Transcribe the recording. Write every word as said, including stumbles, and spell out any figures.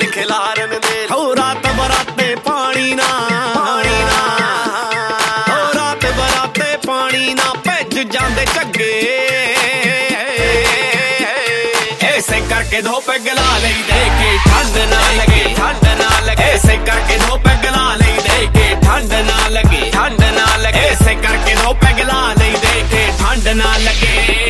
खिलारन दे। हो रात बराते पानी ना पानी ना, हो रात बराते पानी ना भज जांदे झग्गे। ऐसे करके दो पैग ला लई दे के ठंड ना लगे, ठंड ना लगे। ऐसे करके दो पैग ला लई दे के ठंड ना लगे, ठंड ना लगे। ऐसे करके दो पैग ला लई दे के ठंड ना लगे।